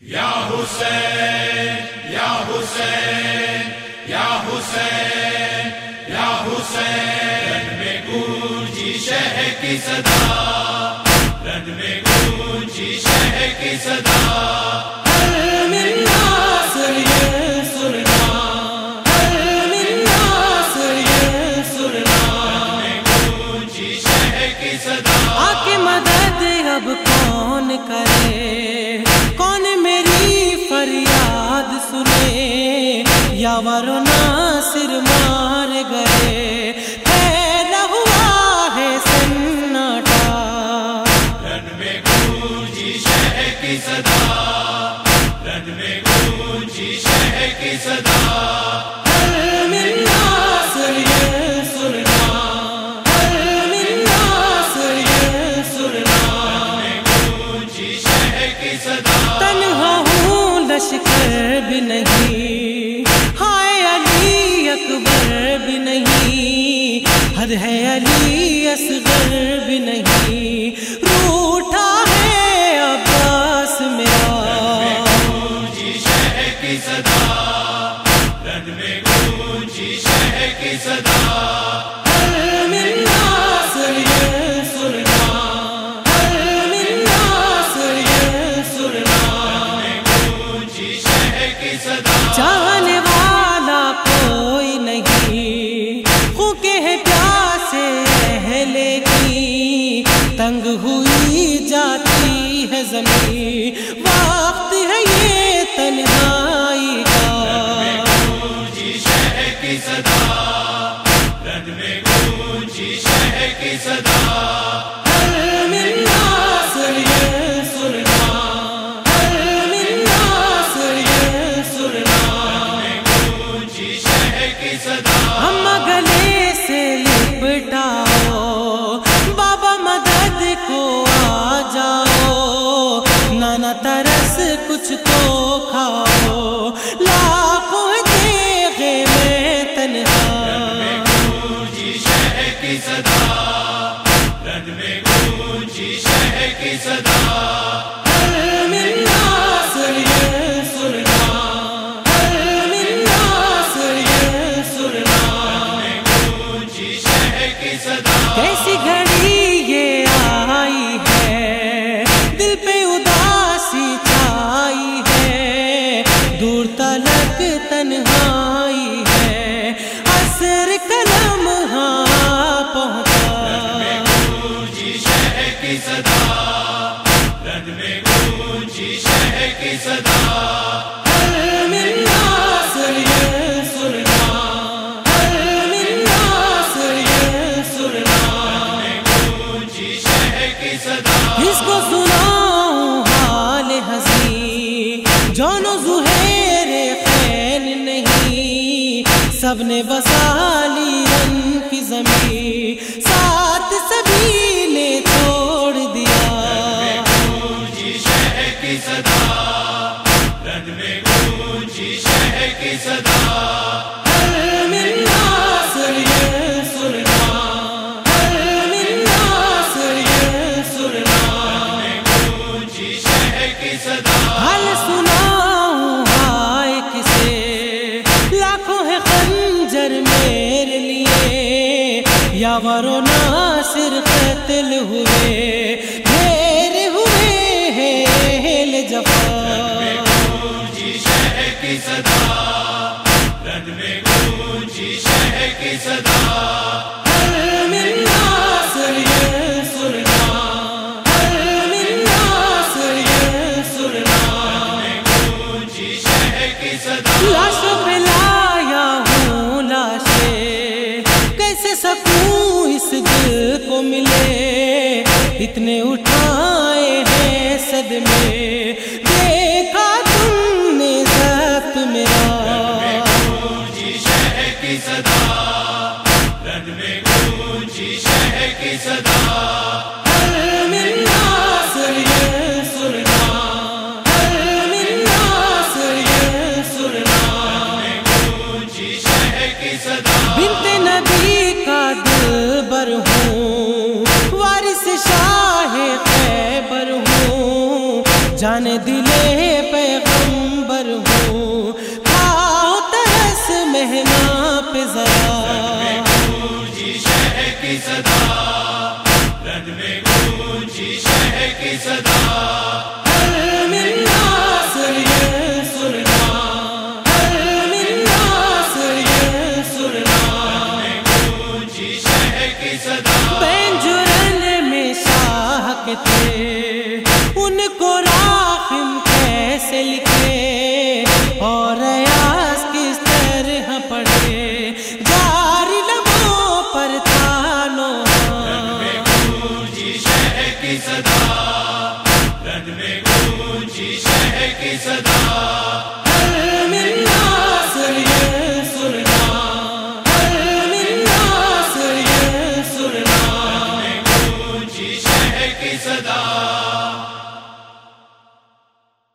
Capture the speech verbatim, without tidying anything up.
یا حسین یا حسین یا حسین یا حسین، رن میں گونجی شہر کی صدا، رن میں گونجی شہر کی صدا، اب کون کرے، کون میری فریاد سنے، یاور و ناصر مار گئے، پھیلا ہوا ہے سناٹا، رن میں گونجی شہر کی صدا، رن میں گونجی شہر کی صدا، لشکر بھی نہیں، ہائے علی اکبر بھی نہیں، حد ہے علی اصغر بھی نہیں، روٹھا ہے عباس میرا، گونجی شہر کی صدا، رن میں گونجی شہر کی صدا، جانے والا کوئی نہیں، خوکے ہے پیاسے اہل کی، تنگ ہوئی جاتی ہے زمین، وقت ہے یہ تنہائی کا، گونجی شہر کی صدا، رن میں گونجی شہر کی صدا، ہم گلے سے لپٹاؤ، بابا مدد کو آ جاؤ، نانا ترس کچھ تو کھاؤ، لاکھوں دیغے میں تنہا، گونجی شہر کی صدا، رن میں گونجی شہر کی صدا، کیسی گھڑی یہ آئی ہے، دل پہ اداسی چھائی ہے، دور تلک تنہائی ہے، عصر کا لمحہ پہنچا، گونجی شہر کی صدا، رن میں گونجی شہر کی صدا، اس کو سناؤں حال حزین، جون و زہیر خیل نہیں، سب نے بسا لی رن کی زمین، ساتھ سبھی نے چھوڑ دیا، گونجی شہر کی صدا، رن میں گونجی شہر کی صدا، حال سناؤں ہائے کسے، لاکھوں ہے خنجر میرے لیے، یاور و ناصر قتل ہوئے، ڈھیر ہوئے ہیں اہل جفا، گونجی شہر کی صدا، رن میں گونجی شہر کی صدا، لاشوں پہ لایا ہوں لاشیں، کیسے سکوں اس دل کو ملے، اتنے اٹھائے ہیں صدمے، دیکھا تم نے ضبط میرا، گونجی شہر کی صدا، رن میں گونجی شہر کی صدا، بنت نبی کا دلبر ہوں، وارث شاہ شہ کی صدا